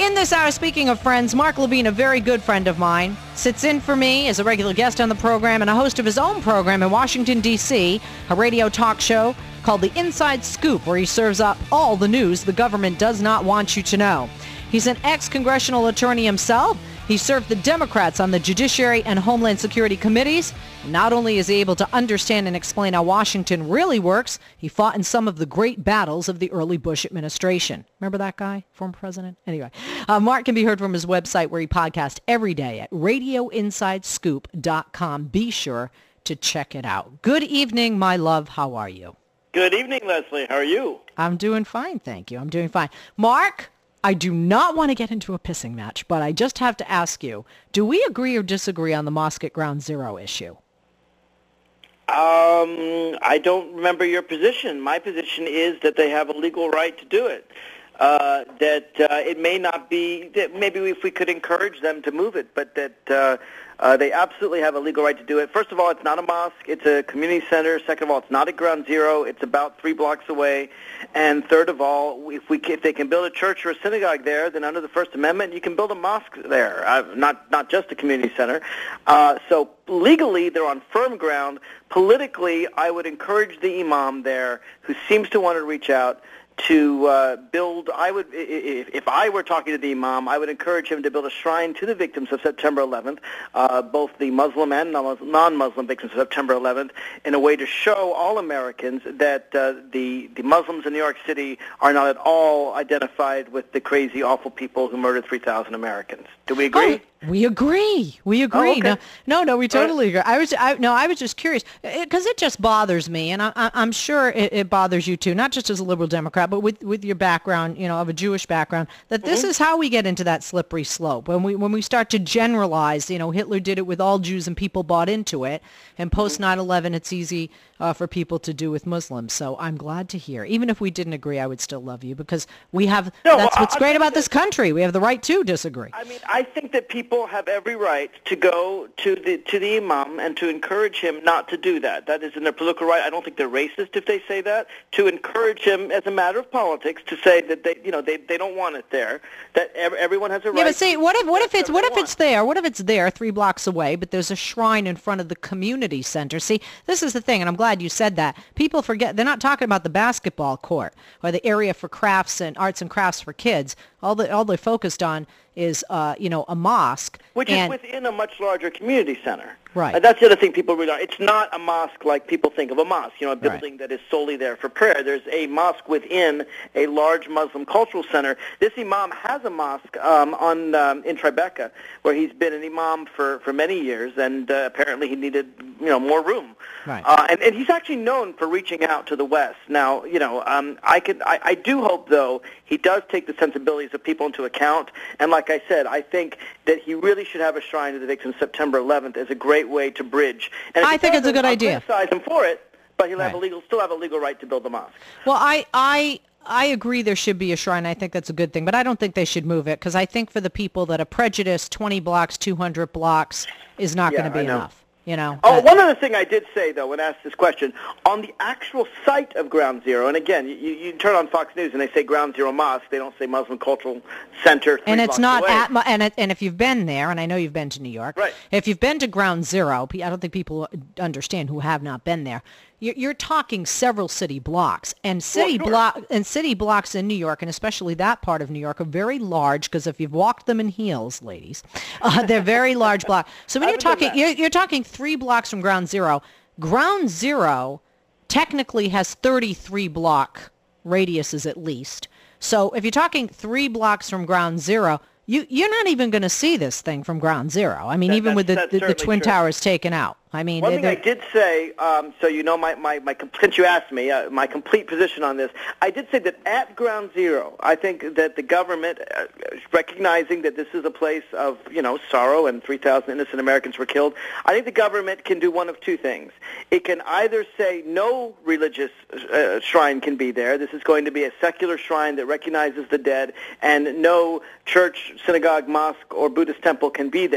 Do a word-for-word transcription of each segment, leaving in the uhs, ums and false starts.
In this hour, speaking of friends, Mark Levine, a very good friend of mine, sits in for me as a regular guest on the program and a host of his own program in Washington, D C, a radio talk show called The Inside Scoop, where he serves up all the news the government does not want you to know. He's an ex-congressional attorney himself. He served the Democrats on the Judiciary and Homeland Security committees. Not only is he able to understand and explain how Washington really works, he fought in some of the great battles of the early Bush administration. Remember that guy, former president? Anyway, uh, Mark can be heard from his website where he podcasts every day at radio inside scoop dot com. Be sure to check it out. Good evening, my love. How are you? Good evening, Leslie. How are you? I'm doing fine, thank you. I'm doing fine. Mark, I do not want to get into a pissing match, but I just have to ask you, do we agree or disagree on the mosque at Ground Zero issue? Um, I don't remember your position. My position is that they have a legal right to do it. Uh, that uh, it may not be, that maybe if we could encourage them to move it, but that uh, uh, they absolutely have a legal right to do it. First of all, it's not a mosque. It's a community center. Second of all, it's not at Ground Zero. It's about three blocks away. And third of all, if we if they can build a church or a synagogue there, then under the First Amendment, you can build a mosque there, uh, not not just a community center. Uh, so legally, they're on firm ground. Politically, I would encourage the imam there, who seems to want to reach out, to uh, build, I would, if, if I were talking to the imam, I would encourage him to build a shrine to the victims of September eleventh, uh, both the Muslim and non-Muslim victims of September eleventh, in a way to show all Americans that uh, the, the Muslims in New York City are not at all identified with the crazy, awful people who murdered three thousand Americans. Do we agree? Oh, we agree. We agree. Oh, okay. No, no, no, we totally agree. I was, I, no, I was just curious because it, it just bothers me, and I, I, I'm sure it, it bothers you too, not just as a liberal Democrat, but with, with your background, you know, of a Jewish background. That this mm-hmm. is how we get into that slippery slope when we when we start to generalize. You know, Hitler did it with all Jews, and people bought into it. And post nine eleven, it's easy uh, for people to do with Muslims. So I'm glad to hear. Even if we didn't agree, I would still love you because we have. No, that's well, what's I, great I about that, this country. We have the right to disagree. I mean, I think that people have every right to go to the to the imam and to encourage him not to do that. That is in their political right. I don't think they're racist if they say that. To encourage him as a matter of politics to say that they, you know, they, they don't want it there. That ev- everyone has a right. Yeah, but see, what if what if it's what if want. it's there? What if it's there three blocks away, but there's a shrine in front of the community center? See, this is the thing, and I'm glad you said that. People forget they're not talking about the basketball court or the area for crafts and arts and crafts for kids. All the all they're focused on is, uh, you know, a mosque. Which and, is within a much larger community center. Right. Uh, that's the other thing people realize. It's not a mosque like people think of a mosque, you know, a building right. that is solely there for prayer. There's a mosque within a large Muslim cultural center. This imam has a mosque um, on um, in Tribeca, where he's been an imam for, for many years, and uh, apparently he needed, you know, more room. Right. Uh, and, and he's actually known for reaching out to the West. Now, you know, um, I could, I, I do hope, though, he does take the sensibilities of people into account. And like I said, I think that he really should have a shrine to the victims of September eleventh as a great way to bridge. And I think it's a good I'll idea. criticize him for it, but he'll have right. a legal, still have a legal right to build the mosque. Well, I, I, I agree there should be a shrine. I think that's a good thing, but I don't think they should move it because I think for the people that are prejudiced, twenty blocks, two hundred blocks is not Yeah, going to be I know. enough. You know. Oh, that, one other thing I did say, though, when asked this question, on the actual site of Ground Zero, and again, you, you turn on Fox News and they say Ground Zero Mosque, they don't say Muslim Cultural Center three and it's blocks not away. at, and it, and if you've been there, and I know you've been to New York, right. if you've been to Ground Zero, I don't think people understand who have not been there. You're, you're talking several city blocks, and city well, sure. block and city blocks in New York, and especially that part of New York, are very large because if you've walked them in heels, ladies, uh, they're very large blocks. So when you're talking, you're, you're talking three blocks from Ground Zero. Ground Zero technically has thirty-three block radiuses at least. So if you're talking three blocks from Ground Zero, you, you're not even going to see this thing from Ground Zero. I mean, that, even with the, the, the Twin true. Towers taken out. I mean, one they, thing I did say, um, so you know my, my, my since you asked me, uh, my complete position on this, I did say that at Ground Zero, I think that the government, uh, recognizing that this is a place of, you know, sorrow and three thousand innocent Americans were killed, I think the government can do one of two things. It can either say no religious uh, shrine can be there, this is going to be a secular shrine that recognizes the dead, and no church, synagogue, mosque, or Buddhist temple can be there,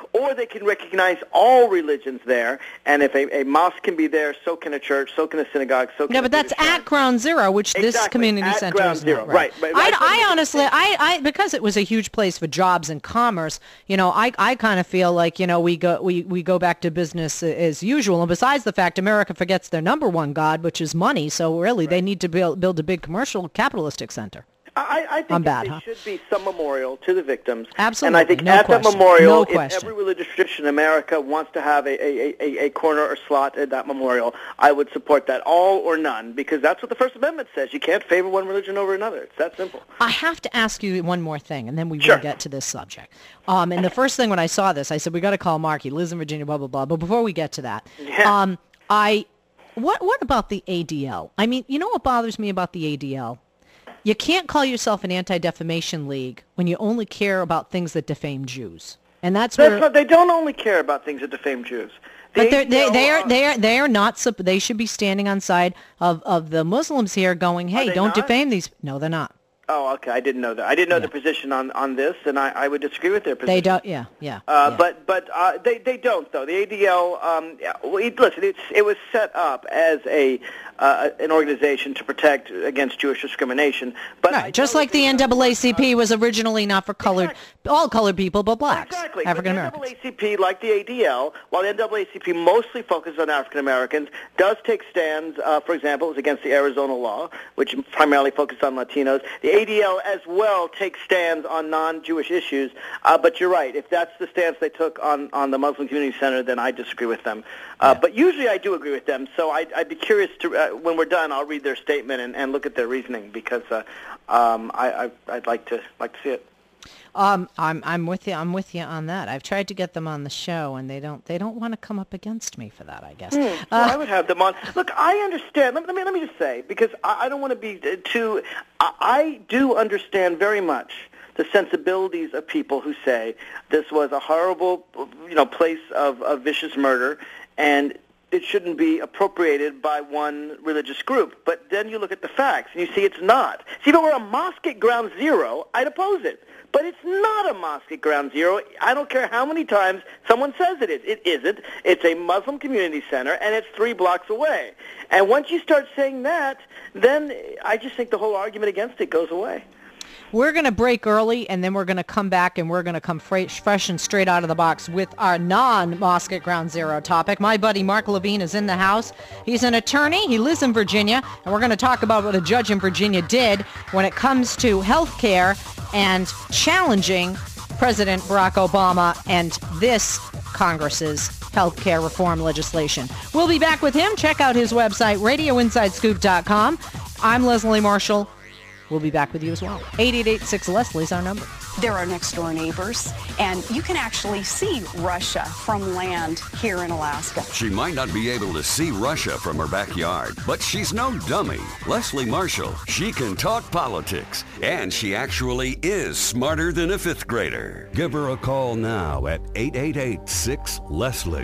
or they can recognize all religions there, and if a, a mosque can be there, so can a church, so can a synagogue, so can No, a but that's Buddhist at shrine. Ground Zero, which Exactly, this community at center Ground is Zero, not. right. right. I, That's I what- honestly, I, I, because it was a huge place for jobs and commerce, you know, I, I kind of feel like, you know, we go, we, we go back to business as usual. And besides the fact America forgets their number one god, which is money. So really, right. they need to build, build a big commercial capitalistic center. I, I think I'm that bad, there huh? should be some memorial to the victims. Absolutely, And I think no at question. that memorial, No if question. every religious tradition in America wants to have a, a, a, a corner or slot at that memorial, I would support that, all or none, because that's what the First Amendment says. You can't favor one religion over another. It's that simple. I have to ask you one more thing, and then we Sure. will get to this subject. Um, and the first thing when I saw this, I said, we got to call Mark. He lives in Virginia, blah, blah, blah. But before we get to that, Yeah. um, I, what, what about the A D L? I mean, you know what bothers me about the A D L? You can't call yourself an anti-defamation league when you only care about things that defame Jews. And that's, That's where... not, they don't only care about things that defame Jews. The But they're, they, A D L, they are uh, they are they are not. sup- They should be standing on side of, of the Muslims here, going, "Hey, they don't not? defame these." No, they're not. Oh, okay. I didn't know that. I didn't know Yeah. the position on, on this, and I, I would disagree with their position. They don't. Yeah, yeah. Uh, yeah. But but uh, they they don't though. The A D L, um, yeah, well, it, listen, it's, it was set up as a uh, an organization to protect against Jewish discrimination. But I Right, just don't like the think- N double A C P was originally not for colored, Exactly. all colored people, but blacks, Exactly. African But Americans. the N double A C P, like the A D L, while the N double A C P mostly focuses on African Americans, does take stands, uh, for example, it was against the Arizona law, which primarily focused on Latinos. The A D L as well takes stands on non-Jewish issues. Uh, but you're right. If that's the stance they took on, on the Muslim Community Center, then I disagree with them. Uh, Yeah. But usually I do agree with them. So I'd, I'd be curious to, uh, when we're done, I'll read their statement and, and look at their reasoning because uh, um, I, I, I'd like to like to see it. Um, I'm I'm with you. I'm with you on that. I've tried to get them on the show, and they don't they don't want to come up against me for that, I guess. Hmm. Uh, Well, I would have them on. Look, I understand. Let me let me, let me just say, because I, I don't want to be uh, too. I, I do understand very much the sensibilities of people who say this was a horrible, you know, place of, of vicious murder, and it shouldn't be appropriated by one religious group. But then you look at the facts, and you see it's not. See, if it were a mosque at Ground Zero, I'd oppose it. But it's not a mosque at Ground Zero. I don't care how many times someone says it is. It isn't. It's a Muslim community center, and it's three blocks away. And once you start saying that, then I just think the whole argument against it goes away. We're going to break early, and then we're going to come back, and we're going to come fresh, fresh and straight out of the box with our non-Mosque at Ground Zero topic. My buddy Mark Levine is in the house. He's an attorney. He lives in Virginia, and we're going to talk about what a judge in Virginia did when it comes to health care and challenging President Barack Obama and this Congress's health care reform legislation. We'll be back with him. Check out his website, radio inside scoop dot com. I'm Leslie Marshall. We'll be back with you as well. eight eight eight six Leslie is our number. They're our next door neighbors, and you can actually see Russia from land here in Alaska. She might not be able to see Russia from her backyard, but she's no dummy. Leslie Marshall, she can talk politics, and she actually is smarter than a fifth grader. Give her a call now at eight eight eight six Leslie.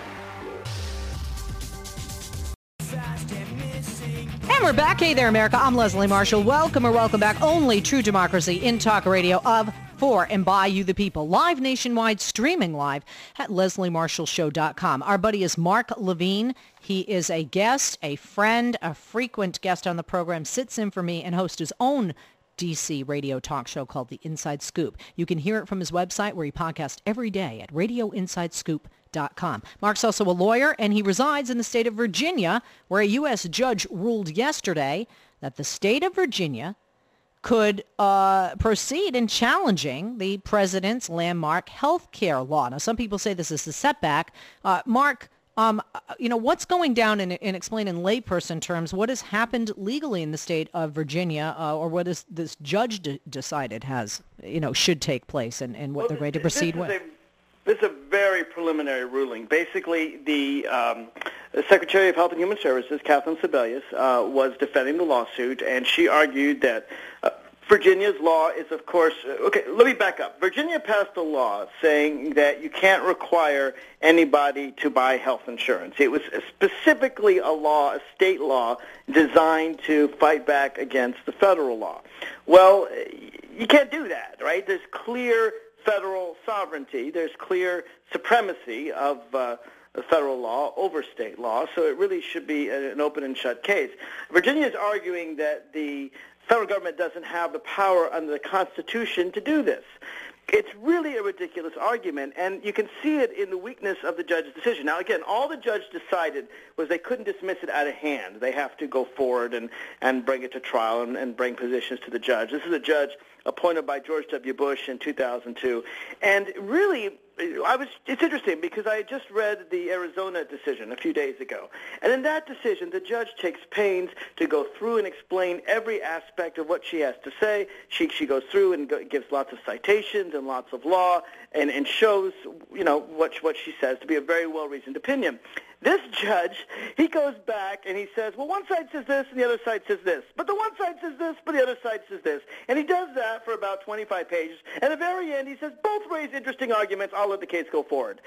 And we're back. Hey there, America. I'm Leslie Marshall. Welcome or welcome back. Only true democracy in talk radio of, for, and by you, the people. Live nationwide, streaming live at leslie marshall show dot com. Our buddy is Mark Levine. He is a guest, a friend, a frequent guest on the program, sits in for me, and hosts his own D C radio talk show called The Inside Scoop. You can hear it from his website where he podcasts every day at radio inside scoop dot com. Mark's also a lawyer, and he resides in the state of Virginia, where a U S judge ruled yesterday that the state of Virginia could uh, proceed in challenging the president's landmark health care law. Now, some people say this is a setback. Uh, Mark, Um, you know, what's going down in, in explain in layperson terms, what has happened legally in the state of Virginia, uh, or what is this judge de- decided has, you know, should take place, and, and what Well, they're going to this proceed is with? A, this is a very preliminary ruling. Basically, the, um, the Secretary of Health and Human Services, Kathleen Sebelius, uh, was defending the lawsuit, and she argued that uh, Virginia's law is, of course, okay, let me back up. Virginia passed a law saying that you can't require anybody to buy health insurance. It was specifically a law, a state law, designed to fight back against the federal law. Well, you can't do that, right? There's clear federal sovereignty. There's clear supremacy of uh, federal law over state law, so it really should be an open and shut case. Virginia is arguing that the federal government doesn't have the power under the Constitution to do this. It's really a ridiculous argument, and you can see it in the weakness of the judge's decision. Now, again, all the judge decided was they couldn't dismiss it out of hand. They have to go forward and, and bring it to trial and, and bring positions to the judge. This is a judge appointed by George W. Bush in two thousand two. And really, I was, it's interesting because I had just read the Arizona decision a few days ago. And in that decision, the judge takes pains to go through and explain every aspect of what she has to say. She, she goes through and go, gives lots of citations and lots of law and, and shows, you know, what, what she says to be a very well-reasoned opinion. This judge, he goes back and he says, well, one side says this and the other side says this. But the one side says this, but the other side says this. And he does that for about twenty-five pages. And at the very end, he says, both raise interesting arguments. I'll let the case go forward.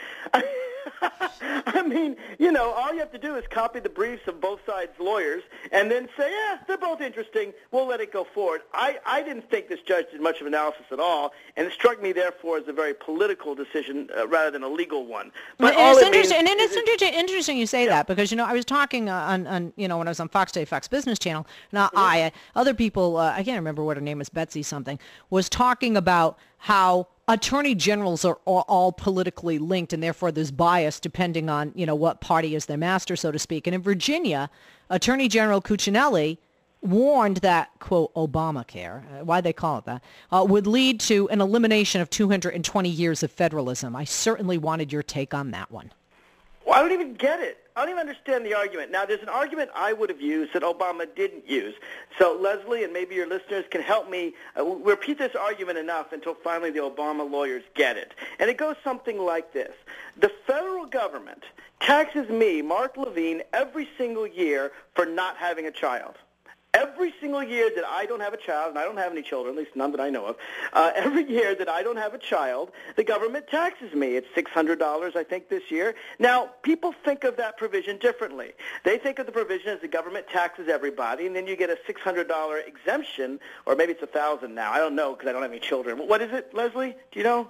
I mean, you know, all you have to do is copy the briefs of both sides' lawyers and then say, yeah, they're both interesting. We'll let it go forward. I, I didn't think this judge did much of analysis at all, and it struck me, therefore, as a very political decision uh, rather than a legal one. But well, all it's it interesting, means and it's is, interesting, interesting you say yeah. that because, you know, I was talking uh, on, on, you know, when I was on Fox Day, Fox Business Channel, now mm-hmm. I, uh, other people, uh, I can't remember what her name is, Betsy something, was talking about how attorney generals are all, all politically linked, and therefore there's bias depending on, you know, what party is their master, so to speak. And in Virginia, Attorney General Cuccinelli warned that, quote, Obamacare, uh, why they call it that, uh, would lead to an elimination of two hundred twenty years of federalism. I certainly wanted your take on that one. Well, I don't even get it. I don't even understand the argument. Now, there's an argument I would have used that Obama didn't use. So, Leslie, and maybe your listeners can help me uh, repeat this argument enough until finally the Obama lawyers get it. And it goes something like this. The federal government taxes me, Mark Levine, every single year for not having a child. Every single year that I don't have a child, and I don't have any children, at least none that I know of, uh, every year that I don't have a child, the government taxes me. It's six hundred dollars, I think, this year. Now, people think of that provision differently. They think of the provision as the government taxes everybody, and then you get a six hundred dollars exemption, or maybe it's one thousand dollars now. I don't know because I don't have any children. What is it, Leslie? Do you know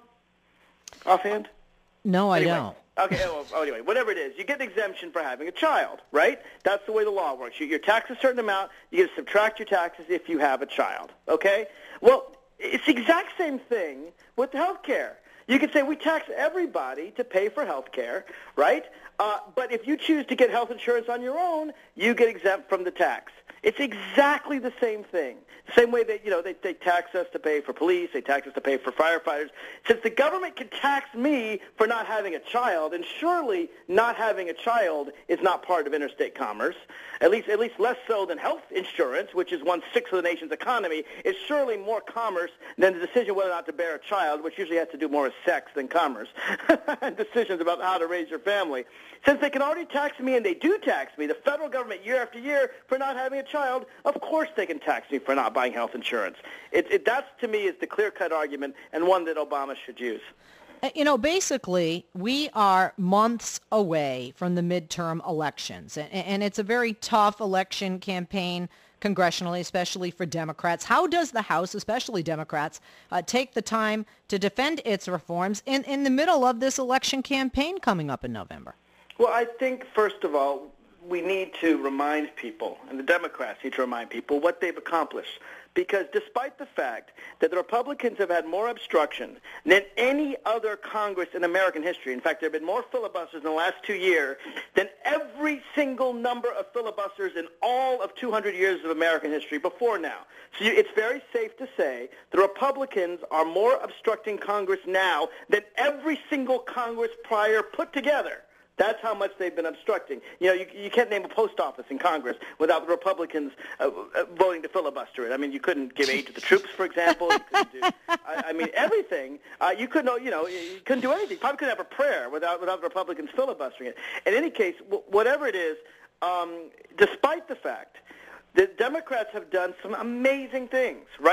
offhand? No, I anyway. don't. Okay, well, anyway, whatever it is, you get an exemption for having a child, right? That's the way the law works. You, you're taxed a certain amount, you get to subtract your taxes if you have a child, okay? Well, it's the exact same thing with health care. You could say we tax everybody to pay for health care, right? Uh, but if you choose to get health insurance on your own, you get exempt from the tax. It's exactly the same thing. The same way that, you know, they, they tax us to pay for police, they tax us to pay for firefighters. Since the government can tax me for not having a child, and surely not having a child is not part of interstate commerce, at least at least less so than health insurance, which is one-sixth of the nation's economy, is surely more commerce than the decision whether or not to bear a child, which usually has to do more with sex than commerce, and decisions about how to raise your family. Since they can already tax me, and they do tax me, the federal government year after year, for not having a child, of course they can tax me for not buying health insurance. It, it, that, to me, is the clear-cut argument and one that Obama should use. You know, basically, we are months away from the midterm elections, and, and it's a very tough election campaign congressionally, especially for Democrats. How does the House, especially Democrats, uh, take the time to defend its reforms in, in the middle of this election campaign coming up in November? Well, I think, first of all, we need to remind people, and the Democrats need to remind people, what they've accomplished. Because despite the fact that the Republicans have had more obstruction than any other Congress in American history, in fact, there have been more filibusters in the last two years than every single number of filibusters in all of two hundred years of American history before now. So you, it's very safe to say the Republicans are more obstructing Congress now than every single Congress prior put together. That's how much they've been obstructing. You know, you, you can't name a post office in Congress without the Republicans uh, uh, voting to filibuster it. I mean, you couldn't give aid to the troops, for example. You couldn't do, I, I mean, everything. Uh, you couldn't, you know, you couldn't do anything. Probably couldn't have a prayer without without the Republicans filibustering it. In any case, w- whatever it is, um, despite the fact that Democrats have done some amazing things, right?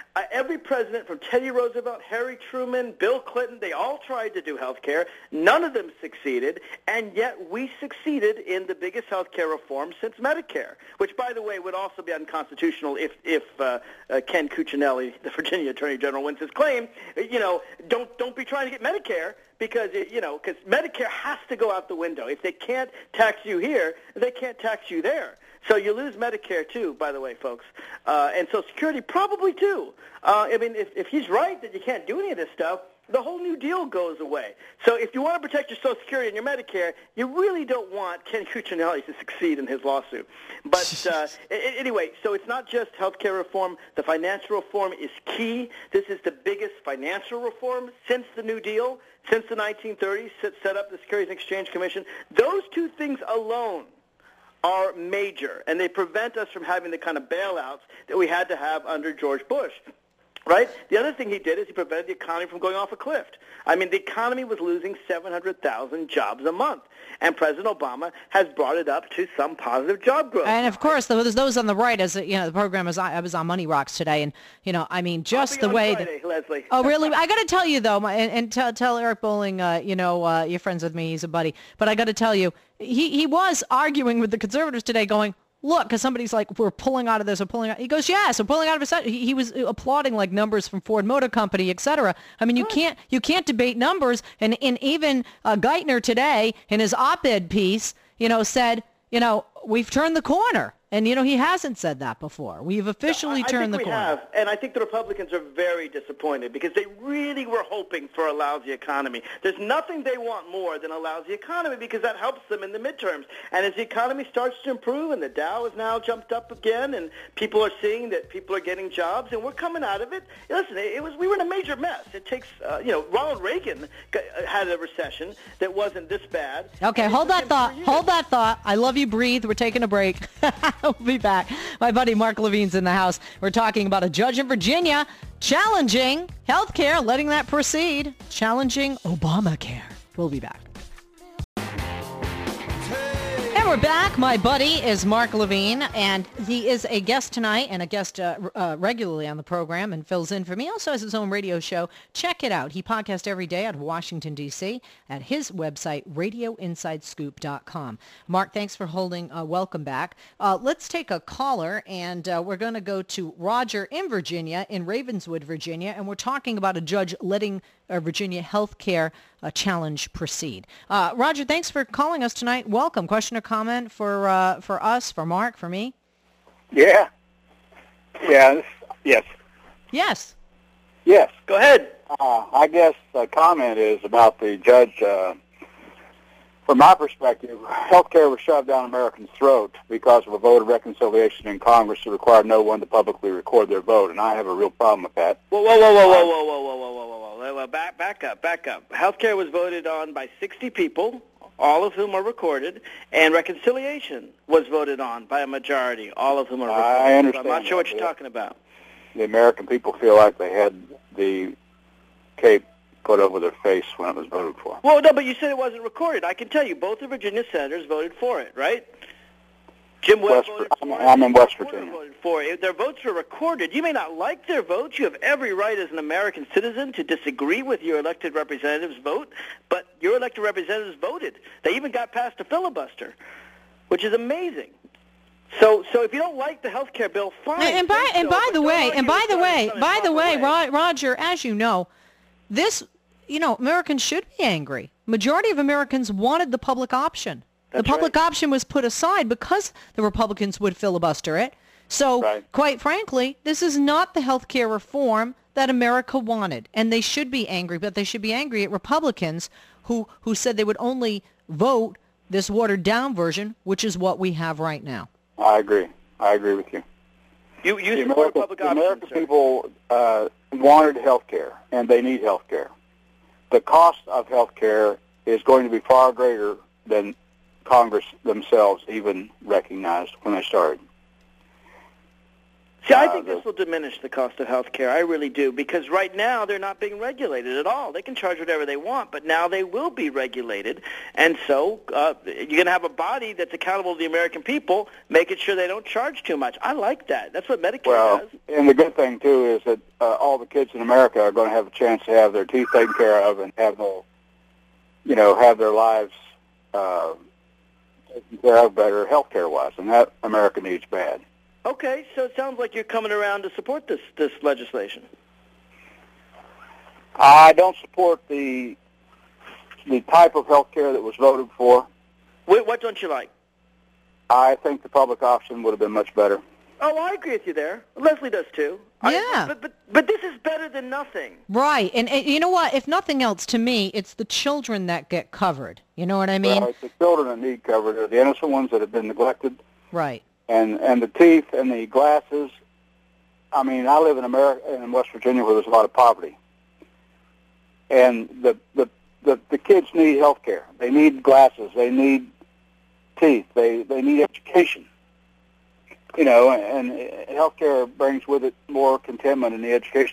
Uh, every president from Teddy Roosevelt, Harry Truman, Bill Clinton, they all tried to do health care. None of them succeeded, and yet we succeeded in the biggest health care reform since Medicare, which, by the way, would also be unconstitutional if, if uh, uh, Ken Cuccinelli, the Virginia Attorney General, wins his claim. You know, don't don't be trying to get Medicare because, it, you know, because Medicare has to go out the window. If they can't tax you here, they can't tax you there. So you lose Medicare, too, by the way, folks. Uh, and Social Security probably, too. Uh, I mean, if, if he's right that you can't do any of this stuff, the whole New Deal goes away. So if you want to protect your Social Security and your Medicare, you really don't want Ken Cuccinelli to succeed in his lawsuit. But uh, anyway, so it's not just health care reform. The financial reform is key. This is the biggest financial reform since the New Deal, since the nineteen thirties, set up the Securities and Exchange Commission. Those two things alone are major, and they prevent us from having the kind of bailouts that we had to have under George Bush, right? The other thing he did is he prevented the economy from going off a cliff. I mean, the economy was losing seven hundred thousand jobs a month, and President Obama has brought it up to some positive job growth. And, of course, there's those on the right, as you know, the program was I was on Money Rocks today, and, you know, I mean, just the way Friday, that... Leslie. Oh, really? I got to tell you, though, and, and tell, tell Eric Bolling, uh, you know, uh, you're friends with me, he's a buddy, but I got to tell you, he, he was arguing with the conservatives today going, look, because somebody's like, we're pulling out of this, we're pulling out. He goes, yes, we're pulling out of it. He, he was applauding like numbers from Ford Motor Company, et cetera. I mean, you can't you can't debate numbers. And, and even uh, Geithner today in his op-ed piece, you know, said, you know, we've turned the corner. And, you know, he hasn't said that before. We've officially I, I turned think the we corner. Have, and I think the Republicans are very disappointed because they really were hoping for a lousy economy. There's nothing they want more than a lousy economy because that helps them in the midterms. And as the economy starts to improve and the Dow has now jumped up again and people are seeing that people are getting jobs and we're coming out of it. Listen, it was we were in a major mess. It takes, uh, you know, Ronald Reagan got, had a recession that wasn't this bad. Okay, hold that thought. Hold that thought. I love you. Breathe. We're taking a break. We'll be back. My buddy Mark Levine's in the house. We're talking about a judge in Virginia challenging health care, letting that proceed, challenging Obamacare. We'll be back. And we're back. My buddy is Mark Levine, and he is a guest tonight and a guest uh, uh, regularly on the program and fills in for me. Also has his own radio show. Check it out. He podcasts every day out of Washington, D C at his website, radio inside scoop dot com. Mark, thanks for holding. Uh, welcome back. Uh, let's take a caller, and uh, we're going to go to Roger in Virginia, in Ravenswood, Virginia, and we're talking about a judge letting uh, Virginia health care uh, challenge proceed. Uh, Roger, thanks for calling us tonight. Welcome. Question or comment for uh, for us, for Mark, for me? Yeah. Yes. Yes. Yes. Yes. Go ahead. Uh, I guess the comment is about the judge. Uh, from my perspective, health care was shoved down Americans' throat because of a vote of reconciliation in Congress to require no one to publicly record their vote, and I have a real problem with that. Whoa, whoa, whoa, whoa, whoa, whoa, whoa, whoa, whoa, whoa, whoa, whoa, back, back up, back up. Health care was voted on by sixty people, all of whom are recorded, and reconciliation was voted on by a majority, all of whom are recorded. I understand. So I'm not sure that, what you're talking about. The American people feel like they had the cape put over their face when it was voted for. Well, no, but you said it wasn't recorded. I can tell you, both the Virginia senators voted for it, right? Jim Webb West, voted I'm, for I'm it. in West Porter Virginia. voted for it. If their votes are recorded, you may not like their votes. You have every right as an American citizen to disagree with your elected representatives' vote, but your elected representatives voted. They even got past a filibuster, which is amazing. So, so if you don't like the health care bill, fine. And, and by so, and by but the don't way, argue and by with the something way, that's by the proper way, way. Ro- Roger, as you know, this, you know, Americans should be angry. Majority of Americans wanted the public option. That's the public right. option was put aside because the Republicans would filibuster it. So, Right. quite frankly, this is not the health care reform that America wanted. And they should be angry, but they should be angry at Republicans who, who said they would only vote this watered-down version, which is what we have right now. I agree. I agree with you. You, you The support American, public the option, American sir. people uh, wanted health care, and they need health care. The cost of health care is going to be far greater than Congress themselves even recognized when they started. See, I Uh, think the- this will diminish the cost of health care. I really do, because right now they're not being regulated at all. They can charge whatever they want, but now they will be regulated. And so uh, you're going to have a body that's accountable to the American people, making sure they don't charge too much. I like that. That's what Medicare Well, does. and the good thing, too, is that uh, all the kids in America are going to have a chance to have their teeth taken care of and have their, you know, have their lives uh, taken care of better health care-wise, and that America needs bad. Okay, so it sounds like you're coming around to support this, this legislation. I don't support the the type of health care that was voted for. Wait, what don't you like? I think the public option would have been much better. Oh, I agree with you there. Leslie does too. I- Yeah. but, but but this is better than nothing. Right. And, and you know what? If nothing else, to me, it's the children that get covered. You know what I mean? Well, it's the children that need covered. They're the innocent ones that have been neglected. Right. And and the teeth and the glasses. I mean, I live in America, in West Virginia, where there's a lot of poverty. And the the, the, the kids need health care. They need glasses. They need teeth. They, they need education. You know, and healthcare brings with it more contentment in the education.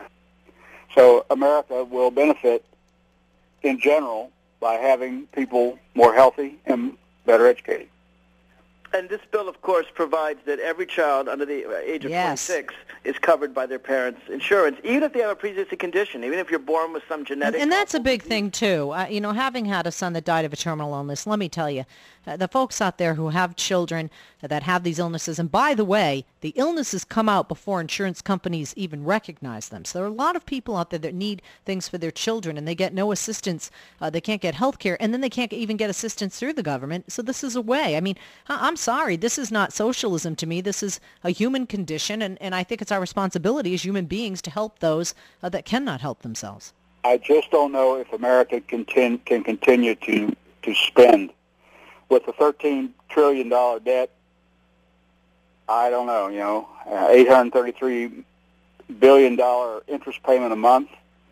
So America will benefit in general by having people more healthy and better educated. And this bill, of course, provides that every child under the age of Yes. twenty-six is covered by their parents' insurance, even if they have a pre-existing condition, even if you're born with some And, genetic... and that's a big thing, too. Uh, you know, having had a son that died of a terminal illness, let me tell you, uh, the folks out there who have children that have these illnesses, and by the way, the illnesses come out before insurance companies even recognize them. So there are a lot of people out there that need things for their children, and they get no assistance. Uh, they can't get health care, and then they can't even get assistance through the government. So this is a way. I mean, I- I'm sorry. This is not socialism to me. This is a human condition, and, and I think it's our responsibility as human beings to help those uh, that cannot help themselves. I just don't know if America can, can continue to, to spend. With the thirteen trillion dollars debt, I don't know, you know, uh, eight hundred thirty-three billion dollars interest payment a month.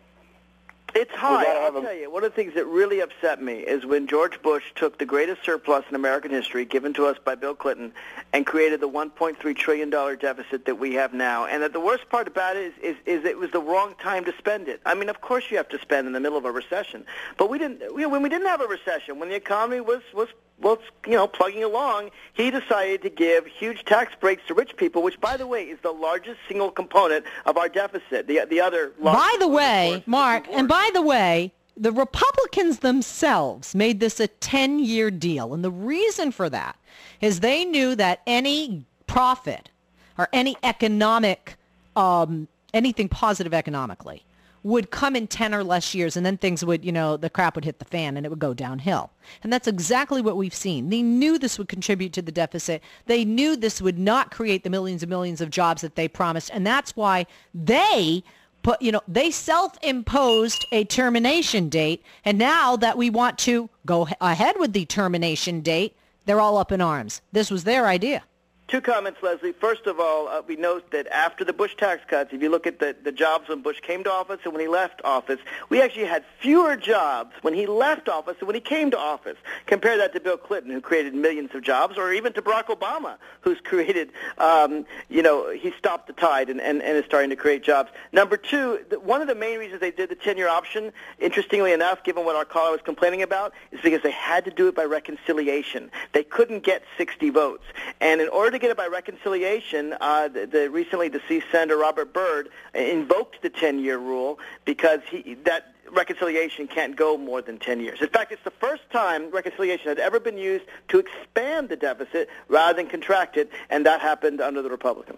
It's high. gotta I'll have a- tell you, one of the things that really upset me is when George Bush took the greatest surplus in American history given to us by Bill Clinton and created the one point three trillion dollars deficit that we have now. And that the worst part about it is, is, is it was the wrong time to spend it. I mean, of course you have to spend in the middle of a recession. But we didn't, you know, when we didn't have a recession, when the economy was, was well, you know, plugging along, he decided to give huge tax breaks to rich people, which, by the way, is the largest single component of our deficit. The the other. By the largest way, component, of course, Mark, is and by the way, the Republicans themselves made this a ten-year deal. And the reason for that is they knew that any profit or any economic, um, anything positive economically would come in ten or less years, and then things would, you know, the crap would hit the fan and it would go downhill. And that's exactly what we've seen. They knew this would contribute to the deficit. They knew this would not create the millions and millions of jobs that they promised. And that's why they put, you know, they self-imposed a termination date. And now that we want to go ahead with the termination date, they're all up in arms. This was their idea. Two comments, Leslie. First of all, uh, we note that after the Bush tax cuts, if you look at the, the jobs when Bush came to office and when he left office, we actually had fewer jobs when he left office than when he came to office. Compare that to Bill Clinton, who created millions of jobs, or even to Barack Obama, who's created, um, you know, he stopped the tide and, and, and is starting to create jobs. Number two, the, one of the main reasons they did the ten-year option, interestingly enough, given what our caller was complaining about, is because they had to do it by reconciliation. They couldn't get sixty votes. And in order to get it by reconciliation, uh, the, the recently deceased Senator Robert Byrd invoked the ten-year rule because he, that reconciliation can't go more than ten years. In fact, it's the first time reconciliation had ever been used to expand the deficit rather than contract it, and that happened under the Republicans.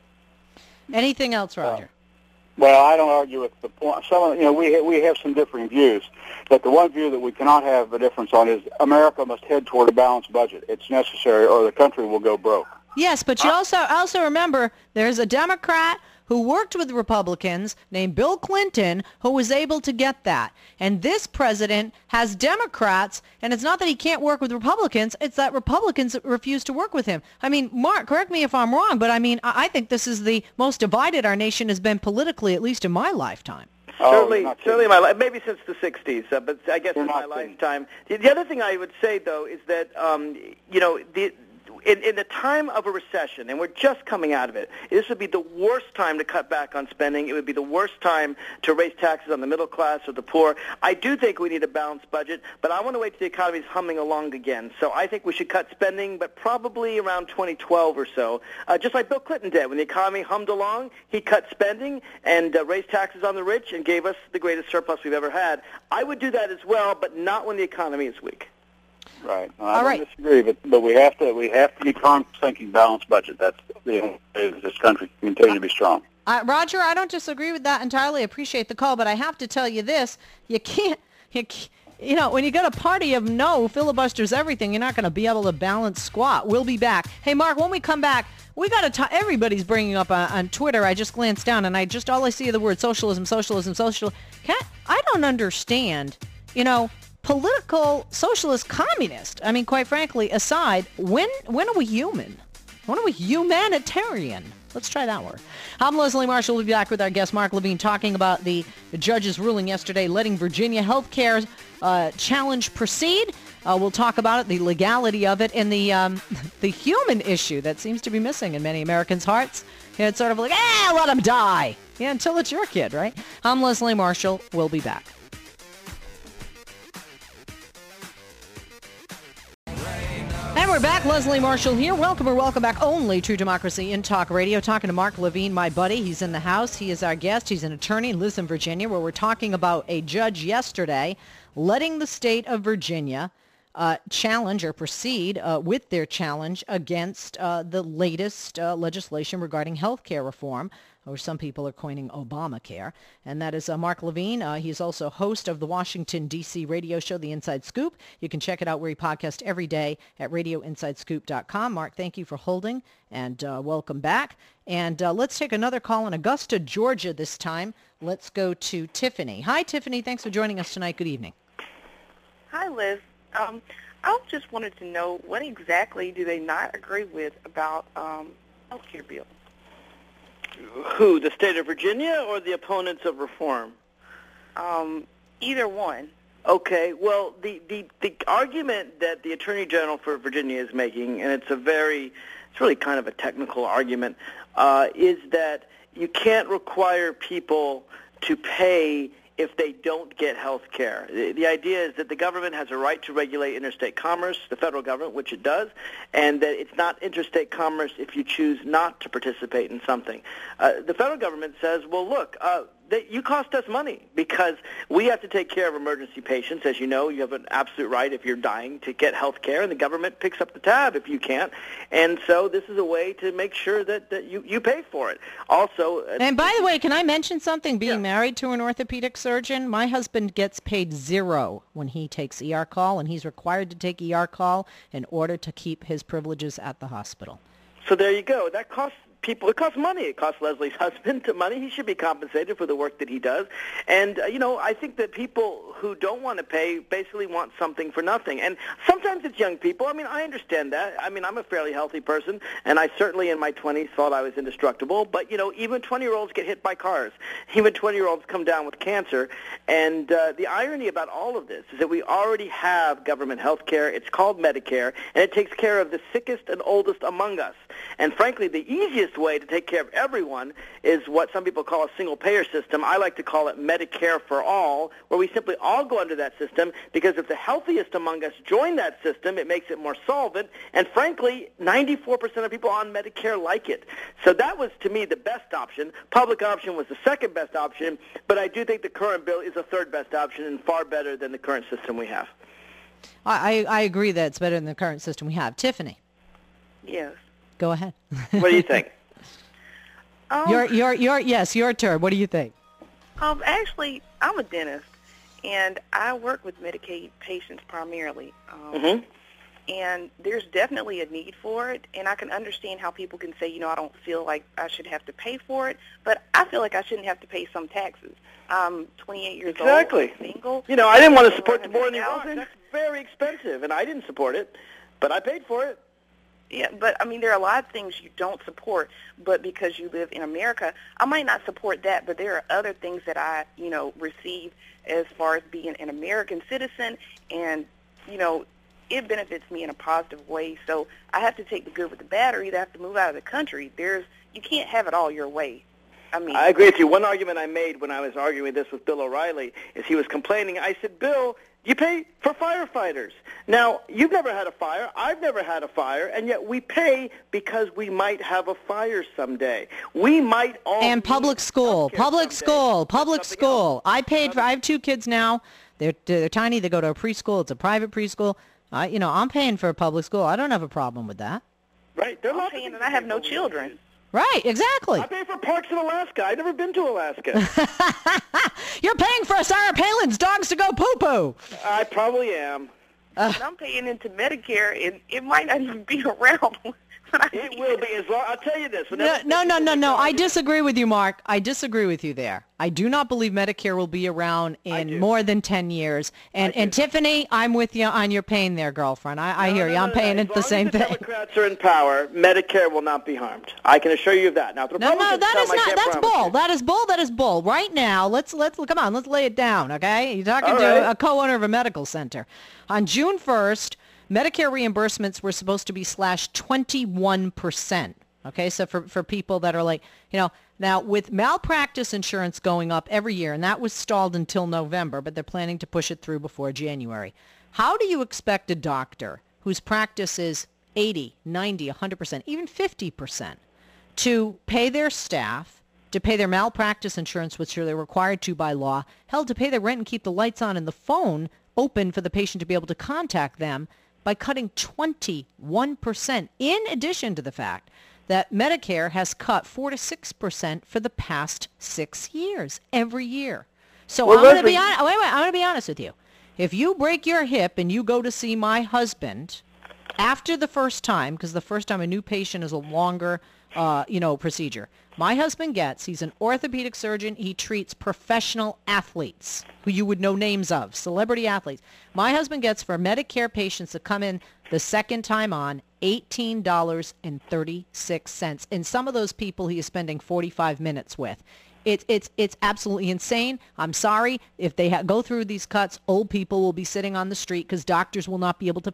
Anything else, Roger? Well, I don't argue with the point. Some, of- you know, we we have some differing views, but the one view that we cannot have a difference on is America must head toward a balanced budget. It's necessary, or the country will go broke. Yes, but you also also remember there's a Democrat who worked with Republicans named Bill Clinton who was able to get that. And this president has Democrats, and it's not that he can't work with Republicans, it's that Republicans refuse to work with him. I mean, Mark, correct me if I'm wrong, but I mean, I I think this is the most divided our nation has been politically, at least in my lifetime. Oh, certainly, you're not certainly, kidding. my li- maybe since the sixties, uh, but I guess You're in my not kidding. lifetime. The, the other thing I would say, though, is that um, you know the. in, in the time of a recession, and we're just coming out of it, this would be the worst time to cut back on spending. It would be the worst time to raise taxes on the middle class or the poor. I do think we need a balanced budget, but I want to wait till the economy is humming along again. So I think we should cut spending, but probably around twenty twelve or so, uh, just like Bill Clinton did. When the economy hummed along, he cut spending and uh, raised taxes on the rich and gave us the greatest surplus we've ever had. I would do that as well, but not when the economy is weak. Right. No, I All don't right. disagree, but but we have to we have to keep on thinking balanced budget. That's the only way that this country can continue to be strong. Uh, Roger, I don't disagree with that entirely. Appreciate the call, but I have to tell you this: you can't, you, can't, you know, when you got a party of no filibusters everything, you're not going to be able to balance squat. We'll be back. Hey, Mark, when we come back, we got to. T- everybody's bringing up uh, on Twitter. I just glanced down, and I just all I see are the word socialism, socialism, social. Can't, I don't understand. You know. Political, socialist, communist. I mean, quite frankly, aside, when when are we human? When are we humanitarian? Let's try that word. I'm Leslie Marshall. We'll be back with our guest, Mark Levine, talking about the, the judge's ruling yesterday letting Virginia health care uh, challenge proceed. Uh, we'll talk about it, the legality of it, and the um, the human issue that seems to be missing in many Americans' hearts. It's sort of like, ah, let them die. Yeah, until it's your kid, right? I'm Leslie Marshall. We'll be back. And we're back. Leslie Marshall here. Welcome or welcome back only to Democracy in Talk Radio. Talking to Mark Levine, my buddy. He's in the house. He is our guest. He's an attorney, lives in Virginia, where we're talking about a judge yesterday letting the state of Virginia uh, challenge or proceed uh, with their challenge against uh, the latest uh, legislation regarding health care reform, or some people are coining Obamacare. And that is uh, Mark Levine. Uh, he's also host of the Washington, D C radio show, The Inside Scoop. You can check it out where he podcasts every day at radio inside scoop dot com. Mark, thank you for holding, and uh, welcome back. And uh, let's take another call in Augusta, Georgia this time. Let's go to Tiffany. Hi, Tiffany. Thanks for joining us tonight. Good evening. Hi, Liz. Um, I just wanted to know, what exactly do they not agree with about um, health care bill? Who, the state of Virginia or the opponents of reform? Um, either one. Okay, well, the, the, the argument that the Attorney General for Virginia is making, and it's a very, it's really kind of a technical argument, uh, is that you can't require people to pay if they don't get health care. The, the idea is that the government has a right to regulate interstate commerce, the federal government, which it does, and that it's not interstate commerce if you choose not to participate in something. Uh, the federal government says, well, look, uh, they, you cost us money because we have to take care of emergency patients. As you know, you have an absolute right if you're dying to get health care, and the government picks up the tab if you can't. And so this is a way to make sure that, that you, you pay for it. Also, and by the way, can I mention something? Being yeah. married to an orthopedic surgeon, my husband gets paid zero when he takes E R call, and he's required to take E R call in order to keep his privileges at the hospital. So there you go. That costs people, it costs money. It costs Leslie's husband money. He should be compensated for the work that he does. And, uh, you know, I think that people who don't want to pay basically want something for nothing. And sometimes it's young people. I mean, I understand that. I mean, I'm a fairly healthy person, and I certainly in my twenties thought I was indestructible. But, you know, even twenty-year-olds get hit by cars. Even twenty-year-olds come down with cancer. And uh, the irony about all of this is that we already have government health care. It's called Medicare, and it takes care of the sickest and oldest among us. And, frankly, the easiest way to take care of everyone is what some people call a single-payer system. I like to call it Medicare for all, where we simply all go under that system, because if the healthiest among us join that system, it makes it more solvent. And, frankly, ninety-four percent of people on Medicare like it. So that was, to me, the best option. Public option was the second best option, but I do think the current bill is the third best option and far better than the current system we have. I, I agree that it's better than the current system we have. Tiffany. Yes. Go ahead. What do you think? Um, your, your, your, yes, your turn. What do you think? Um, actually, I'm a dentist, and I work with Medicaid patients primarily. Um, mm-hmm. And there's definitely a need for it, and I can understand how people can say, you know, I don't feel like I should have to pay for it, but I feel like I shouldn't have to pay some taxes. I'm twenty-eight years exactly. old, I'm single. You know, I didn't want to support the war in Iraq. That's very expensive, and I didn't support it, but I paid for it. Yeah, but, I mean, there are a lot of things you don't support, but because you live in America, I might not support that, but there are other things that I, you know, receive as far as being an American citizen and, you know, it benefits me in a positive way. So I have to take the good with the bad, or either have to move out of the country. There's you can't have it all your way. I mean, I agree with you. One argument I made when I was arguing this with Bill O'Reilly is he was complaining. I said, Bill, you pay for firefighters. Now, you've never had a fire. I've never had a fire, and yet we pay because we might have a fire someday. We might all And public school, public school, public school. I paid for, I have two kids now. They're, they're tiny. They go to a preschool. It's a private preschool. I, you know, I'm paying for a public school. I don't have a problem with that. Right. They're I'm paying, and I have no children. Right, exactly. I pay for parks in Alaska. I've never been to Alaska. You're paying for Sarah Palin's dogs to go poo-poo. I probably am. Uh, I'm paying into Medicare, and it might not even be around. It will be as long. I'll tell you this. No, no, no, no, no. I disagree with you, Mark. I disagree with you there. I do not believe Medicare will be around in more than ten years. And and Tiffany, I'm with you on your pain there, girlfriend. I, I no, hear no, you. I'm no, paying no. it the same as long as thing. the Democrats are in power, Medicare will not be harmed. I can assure you of that. Now, if the No, no, Republicans that come, is I not. can't That's promise bull. you. That is bull. That is bull. Right now, let's let's come on. Let's lay it down. Okay, you're talking All to right. a co-owner of a medical center. On June first, Medicare reimbursements were supposed to be slashed twenty-one percent. Okay, so for, for people that are like, you know, now with malpractice insurance going up every year, and that was stalled until November, but they're planning to push it through before January. How do you expect a doctor whose practice is eighty, ninety, one hundred percent, even fifty percent to pay their staff, to pay their malpractice insurance, which they're required to by law, hell, to pay their rent and keep the lights on and the phone open for the patient to be able to contact them by cutting twenty-one percent, in addition to the fact that Medicare has cut four to six percent for the past six years, every year. So Well, I'm going to be Leslie- honest. Wait, wait, I'm going to be honest with you. If you break your hip and you go to see my husband after the first time, because the first time a new patient is a longer, uh, you know, procedure. My husband gets, he's an orthopedic surgeon. He treats professional athletes who you would know names of, celebrity athletes. My husband gets for Medicare patients that come in the second time on eighteen dollars and thirty-six cents. And some of those people he is spending forty-five minutes with. It's it's it's absolutely insane. I'm sorry. If they ha- go through these cuts, old people will be sitting on the street because doctors will not be able to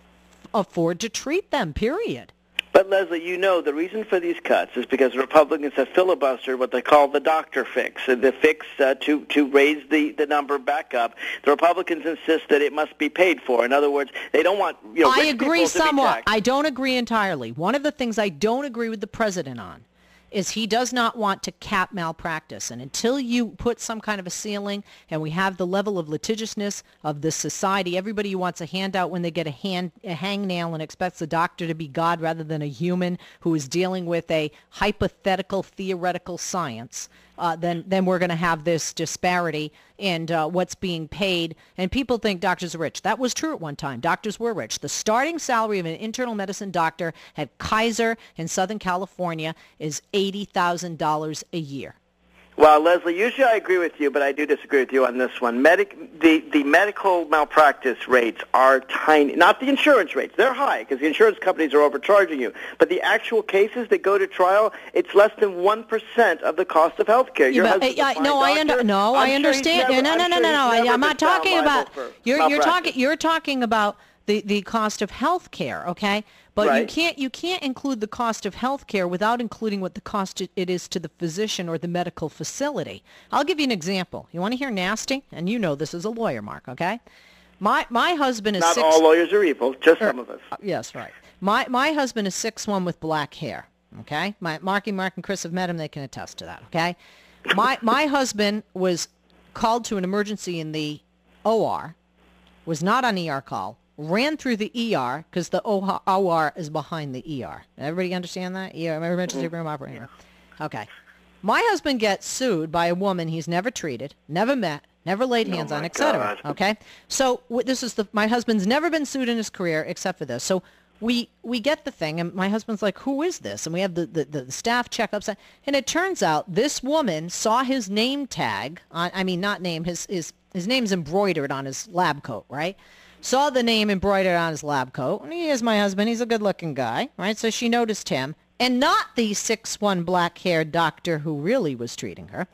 afford to treat them, period. But, Leslie, you know the reason for these cuts is because the Republicans have filibustered what they call the doctor fix, uh, the fix uh, to, to raise the, the number back up. The Republicans insist that it must be paid for. In other words, they don't want, you know, I rich agree people to be somewhat. taxed. I don't agree entirely. One of the things I don't agree with the president on is he does not want to cap malpractice. And until you put some kind of a ceiling and we have the level of litigiousness of this society, everybody who wants a handout when they get a, hand, a hangnail and expects the doctor to be God rather than a human who is dealing with a hypothetical, theoretical science, uh, then, then we're going to have this disparity in uh, what's being paid. And people think doctors are rich. That was true at one time. Doctors were rich. The starting salary of an internal medicine doctor at Kaiser in Southern California is eighty thousand dollars a year. Well, Leslie, usually I agree with you, but I do disagree with you on this one. Medic, the, the medical malpractice rates are tiny. Not the insurance rates. They're high because the insurance companies are overcharging you. But the actual cases that go to trial, it's less than one percent of the cost of health care. Your Yeah, but, husband's a uh, fine no, I doctor. under, no, I'm I sure he's understand. never- no, no, I'm no, sure no, he's no. never I, I'm been not found talking liable about. for You're you're malpractice. talking you're talking about the, the cost of health care, okay? But you Right. can't you can't include the cost of health care without including what the cost it, it is to the physician or the medical facility. I'll give you an example. You want to hear nasty? And you know this as a lawyer, Mark, okay? My my husband is Not six, all lawyers are evil, just er, some of us. uh, Yes, right. My my husband is six one with black hair, okay? My Marky, Mark, and Chris have met him. They can attest to that, okay? My my husband was called to an emergency in the O R, was not on E R call, ran through the E R because the O R is behind the E R. Everybody understand that? E R, emergency room operating room. Okay. My husband gets sued by a woman he's never treated, never met, never laid hands on, my et cetera. God. Okay. So w- this is the my husband's never been sued in his career except for this. So we we get the thing, and my husband's like, "Who is this?" And we have the the, the staff checkups, and it turns out this woman saw his name tag on. I mean, not name. His his his name's embroidered on his lab coat, right? Saw the name embroidered on his lab coat, and he is my husband. He's a good-looking guy, right? So she noticed him, and not the six one black-haired doctor who really was treating her.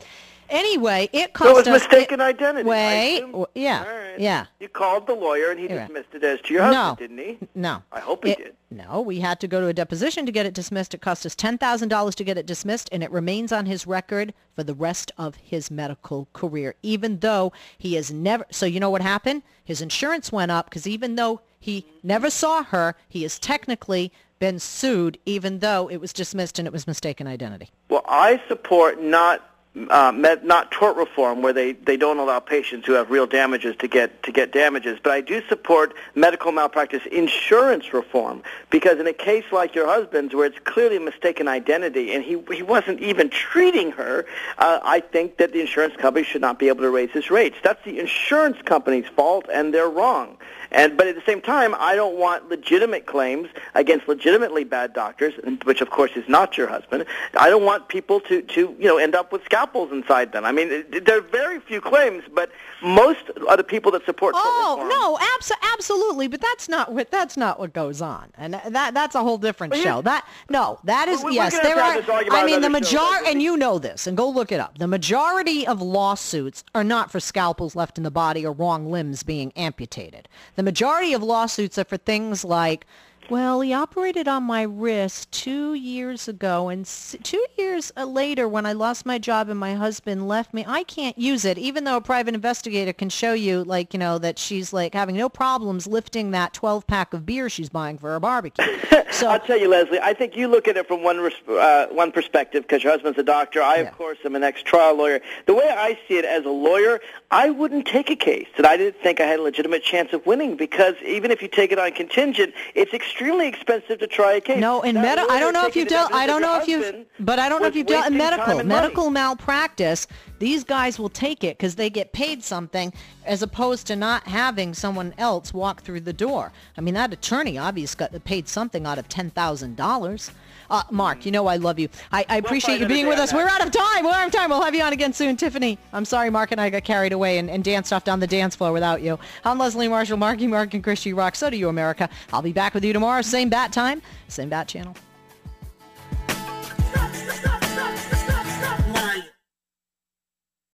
Anyway, it cost So it was us... mistaken it, identity. Wait, I w- yeah, right. yeah. You called the lawyer, and he Yeah. dismissed it as to your husband, No. didn't he? No. I hope he It- did. No, we had to go to a deposition to get it dismissed. It cost us ten thousand dollars to get it dismissed, and it remains on his record for the rest of his medical career, even though he has never... So you know what happened? His insurance went up because even though he never saw her, he has technically been sued, even though it was dismissed and it was mistaken identity. Well, I support not uh, med, not tort reform, where they, they don't allow patients who have real damages to get to get damages. But I do support medical malpractice insurance reform, because in a case like your husband's, where it's clearly a mistaken identity and he he wasn't even treating her, uh, I think that the insurance company should not be able to raise his rates. That's the insurance company's fault, and they're wrong. And but at the same time, I don't want legitimate claims against legitimately bad doctors, which of course is not your husband. I don't want people to, to you know end up with scalpels inside them. I mean, there are very few claims, but most of the people that support tort Oh reform, no, abso- absolutely, but that's not what that's not what goes on, and that that's a whole different But show. here's- That no, that is We- we're yes, gonna there have to are. have this argument I on mean, the another show, majority, Leslie. and you know this, and go look it up. The majority of lawsuits are not for scalpels left in the body or wrong limbs being amputated. The majority of lawsuits are for things like, well, he operated on my wrist two years ago, and s- two years uh, later when I lost my job and my husband left me, I can't use it, even though a private investigator can show you, like, you know, that she's, like, having no problems lifting that twelve-pack of beer she's buying for her barbecue. So, I'll tell you, Leslie, I think you look at it from one res- uh, one perspective, because your husband's a doctor. I, Yeah. of course, am an ex-trial lawyer. The way I see it as a lawyer, I wouldn't take a case that I didn't think I had a legitimate chance of winning, because even if you take it on contingent, it's extremely expensive to try a case. no, in That med- I lawyer don't know if taking you've the dealt. I evidence don't of know your if you've, husband but I don't know if was you've dealt in wasting medical time and money. medical malpractice. These guys will take it because they get paid something, as opposed to not having someone else walk through the door. I mean, that attorney obviously got paid something out of ten thousand dollars. Uh, Mark, you know I love you. I, I appreciate find you being another with day us. on We're that. out of time. We're out of time. We'll have you on again soon. Tiffany, I'm sorry Mark and I got carried away and, and danced off down the dance floor without you. I'm Leslie Marshall, Marky Mark and Christy Rock. So do you, America. I'll be back with you tomorrow. Same bat time, same bat channel.